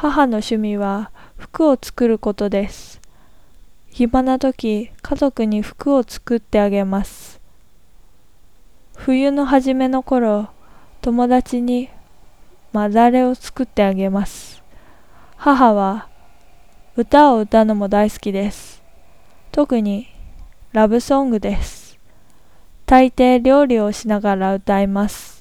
母の趣味は服を作ることです。暇な時、家族に服を作ってあげます。冬の初めの頃、友達にまだれを作ってあげます。母は歌を歌うのも大好きです。特にラブソングです。大抵料理をしながら歌います。